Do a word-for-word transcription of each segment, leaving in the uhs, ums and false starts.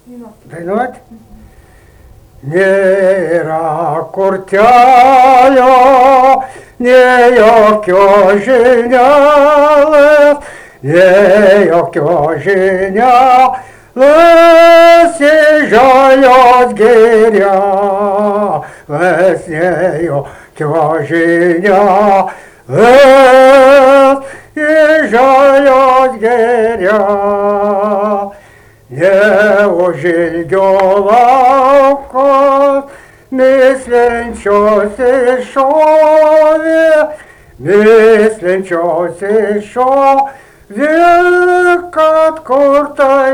Dainuot? Nėra kurtelio, nė jokio žinielės, nė jokio žinielės, žalios gėrelės, nė jokio žinielės, žalios gėrelės. Neužilgio laukos, mislinčios iššovė, mislinčios iššovė, kad kur tai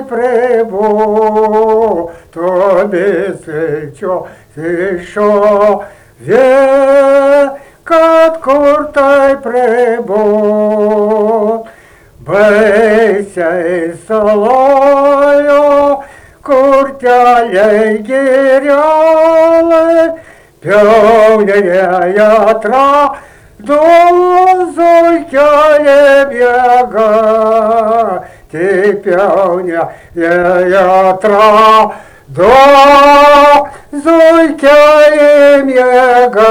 pribūtų, mislinčios iššovė, kad kur tai pribūtų. Baisiai salojo, kurteliai gėrelai, piaunėje atrado, zuikelė bėga, tai piaunėje atrado, zuikelė bėga.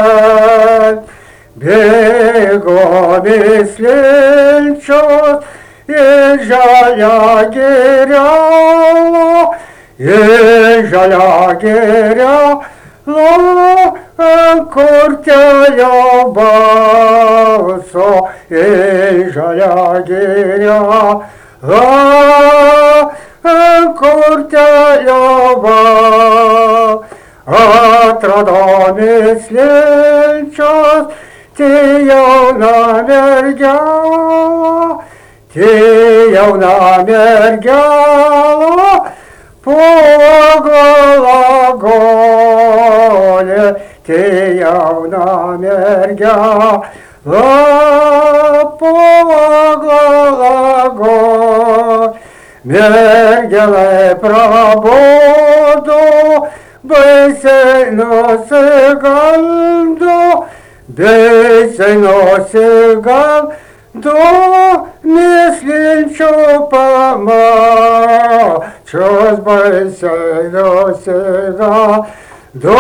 Bėgo mislinčios į žalią gėrelą, į žalią gėrelą, ant kurtelio balso, į žalią gėrelą, ant kurtelio balso. Atrado mislinčios, tai jauna mergelė, tai jauna mergelė, pogolagolė, tai jauna mergelė, pogolagolė. Mergelė prabudo, baisiai nusigando, baisiai nusigando, mislinčių pamačius, baisiai nusigando,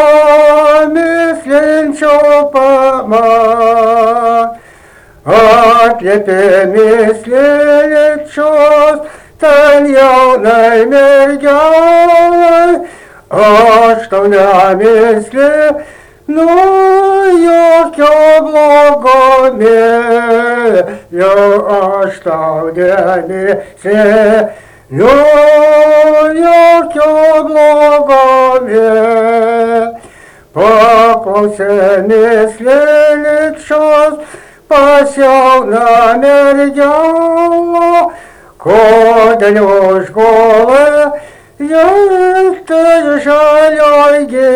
mislinčių pamačius. Atliepė mislinčios, ten jaunai mergelai, aš tau nemislinu jokio blogo mėlio, aš tau nemislinu jokio blogo mėlio. Paklausė mislinčios pas jauną mergelę, kodėl užgulė jai tai žalioj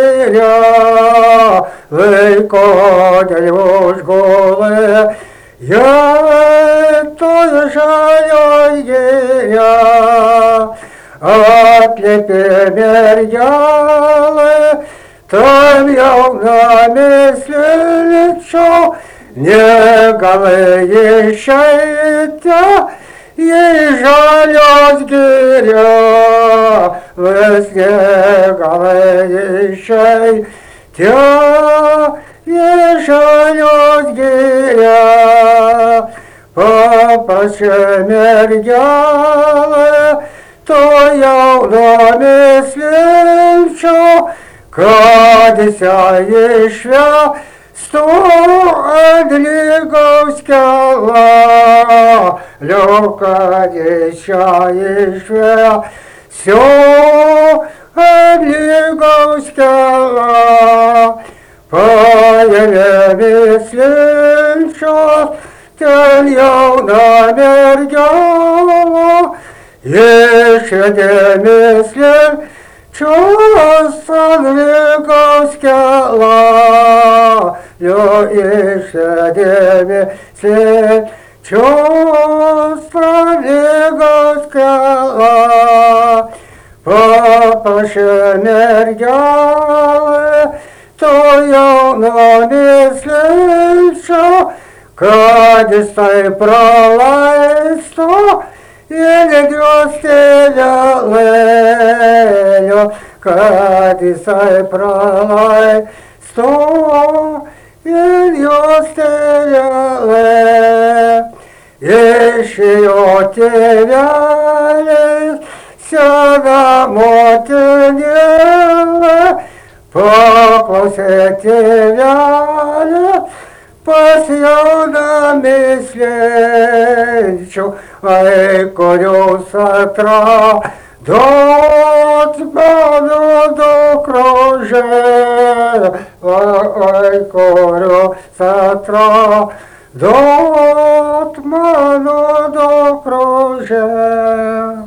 gėrelėj, kodėl užgulė jai tai žalioj gėrelėj. Atliepė mergelė tam jaunam mislinčio, negalai išeiti į žalios gėrelės, negalai išeiti į žalios gėrelės. Paprašė mergelė to jauno mislinčio, kad jis ją išvestų ant ligaus kelio, kad jis ją išvestų ant ligaus kelio. Paėmė mislinčios ten jauną mergelę, išvedė mislinčios ant ligaus kelio, išvedė mislinčios ant ligaus kelio. Paprašė mergelė to jauno mislinčio, kad jis tai praleistų į ligos kelią. kad jisai pralaisto ir jos tėvelė. Išėjo tėvelis, sena motinėlė, paklausė tėvelė, pas jauną mislinčių, ai, kurios atradot mano dukrožę, ai, kurios atradot mano dukrožę.